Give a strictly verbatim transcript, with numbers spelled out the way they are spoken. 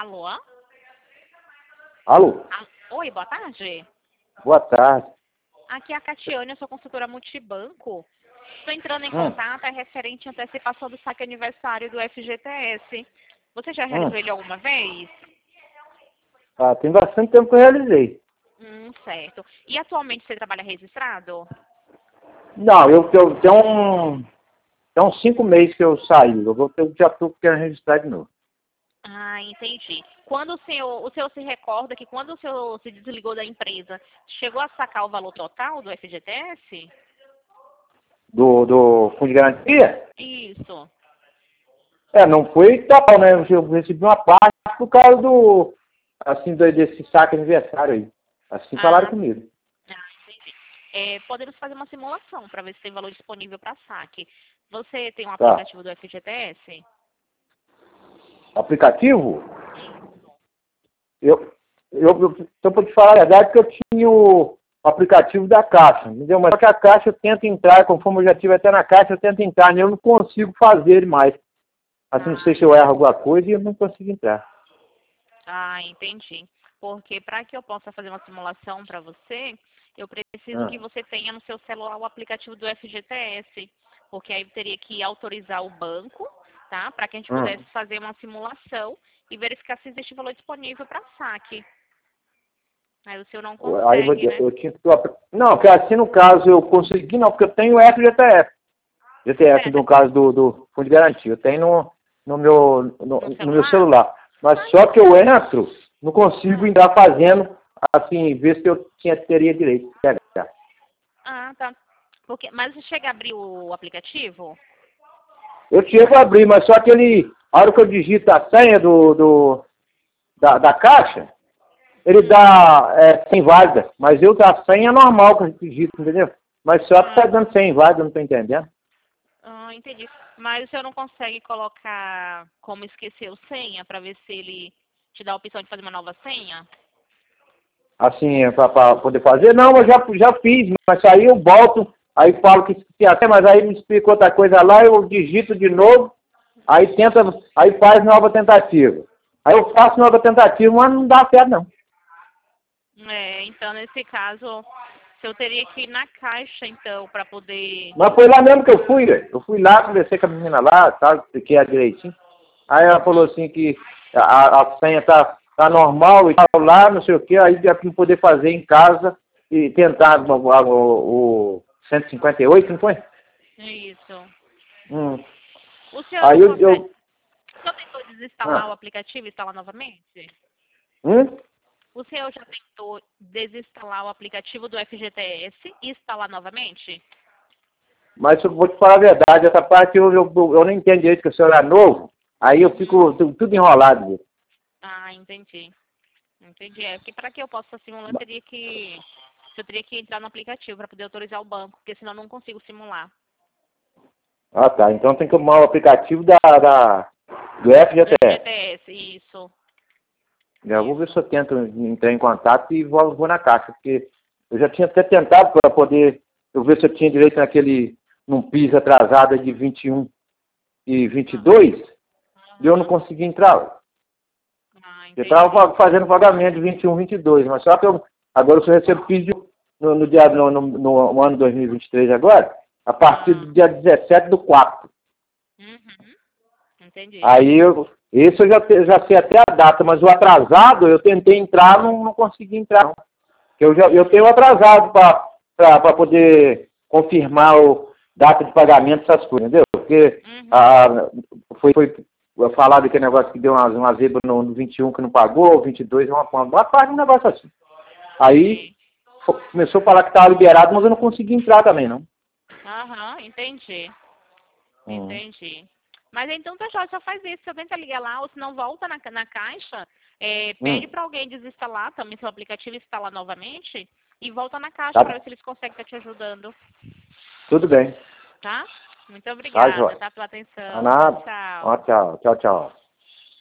Alô? Alô? Ah, oi, boa tarde. Boa tarde. Aqui é a Catiane, eu sou consultora multibanco. Estou entrando em Hum, contato, é referente à antecipação do saque aniversário do F G T S. Você já hum. realizou ele alguma vez? Ah, tem bastante tempo que eu realizei. Hum, certo. E atualmente você trabalha registrado? Não, eu, eu tenho um, tem uns cinco meses que eu saí. Eu, vou, eu já estou querendo registrar de novo. Ah, entendi. Quando o senhor, o senhor se recorda que quando o senhor se desligou da empresa, chegou a sacar o valor total do F G T S? Do, do Fundo de Garantia? Isso. É, não foi total, né? Eu recebi uma parte por causa do, assim, do, desse saque aniversário aí. Assim falaram Ah, comigo. ah, entendi. É, podemos fazer uma simulação para ver se tem valor disponível para saque. Você tem um Tá. aplicativo do F G T S? Aplicativo? Eu, eu, eu, só para te falar a verdade, que eu tinha o aplicativo da Caixa, entendeu? Mas só que a Caixa eu tento entrar, conforme eu já estive até na Caixa, eu tento entrar, eu não consigo fazer ele mais. Assim, não sei Ah, se eu erro alguma coisa e eu não consigo entrar. ah, entendi. Porque para que eu possa fazer uma simulação para você, eu preciso Ah, que você tenha no seu celular o aplicativo do F G T S. Porque aí teria que autorizar o banco, tá? Para que a gente ah. pudesse fazer uma simulação e verificar se existe valor disponível para saque. Aí o senhor não Aí eu, consegue, né? eu tinha que... Não, que assim no caso eu consegui, não, porque eu tenho o F G T F. G T F, É, no você- caso do, do Fundo de Garantia. Eu tenho no, no, meu, no, no no meu celular? celular. Mas Ah, só que então. eu entro, não consigo entrar fazendo, assim, ver se eu tinha, teria direito de pegar. Ah, tá. Porque, mas você chega a abrir o aplicativo? Eu tinha que abrir, mas só que ele, a hora que eu digito a senha do, do, da, da caixa, ele Hum. dá é, senha inválida. Mas eu da senha é normal que eu digito, entendeu? Mas só que tá Ah, dando senha inválida, eu não tô entendendo. ah, entendi. Mas o senhor não consegue colocar como esqueceu senha para ver se ele te dá a opção de fazer uma nova senha? Assim, para poder fazer. Não, eu já, já fiz, mas aí eu volto, aí falo que esqueci até, mas aí me explica outra coisa lá, eu digito de novo, aí tenta, aí faz nova tentativa. Aí eu faço nova tentativa, mas não dá certo não. É, então nesse caso, o senhor teria que ir na caixa então para poder. Mas foi lá mesmo que eu fui, velho. Eu fui lá, conversei com a menina lá, tá, expliquei a direitinho. Aí ela falou Uhum. assim que a, a senha tá, tá normal e tal lá, não sei o que, aí ia poder fazer em casa e tentar o, o, o cento e cinquenta e oito, não foi? Isso. Hum. O senhor Aí não eu, consegue. eu O senhor tentou desinstalar o ah, aplicativo e instalar novamente? hum? O senhor já tentou desinstalar o aplicativo do F G T S e instalar novamente? Mas eu vou te falar a verdade, essa parte eu, eu, eu não entendo direito que o senhor é novo, aí eu Uhum. fico tu- tudo enrolado. Viu? Ah, entendi. Entendi. É porque para que eu possa simular, eu teria que eu teria que entrar no aplicativo para poder autorizar o banco, porque senão eu não consigo simular. Ah tá, então tem que arrumar o aplicativo da, da, do Do F G T S. F G T S, isso. Eu vou ver se Isso. eu tento entrar em contato e vou, vou na caixa, porque eu já tinha até tentado para poder eu ver se eu tinha direito naquele, num piso atrasado de vinte e um e vinte e Ah, dois, e eu não aham. consegui entrar. Ah, Eu entendi. estava fazendo pagamento de vinte e um, vinte e dois, mas só que eu, agora eu só recebo piso no, no, dia, no, no, no ano dois mil e vinte e três agora, a partir Ah, do dia dezessete do quatro. uhum. Entendi. Aí eu, esse eu já, te- já sei até a data, mas o atrasado eu tentei entrar, não, não consegui entrar. Não. Eu, já, eu tenho Hum, atrasado para poder confirmar o data de pagamento, essas coisas, entendeu? Porque uhum. ah, foi, foi falado aquele negócio que deu uma, uma zebra no, no vinte e um que não pagou, vinte e dois, uma, uma boa parte do negócio assim. Aí Sim. fo- começou a falar que estava liberado, mas eu não consegui entrar também, não. Aham, entendi. Hum. Entendi. Mas então, pessoal, só faz isso. Você tenta ligar lá, ou se não, volta na, na caixa, é, pede Hum. para alguém desinstalar também seu aplicativo e instalar novamente, e volta na caixa para Tá, ver se eles conseguem estar te ajudando, tudo bem. tá? Muito Tá, obrigada, Jóia. tá, pela Tá atenção. Tchau, nada. tchau. Ó, tchau, tchau, tchau.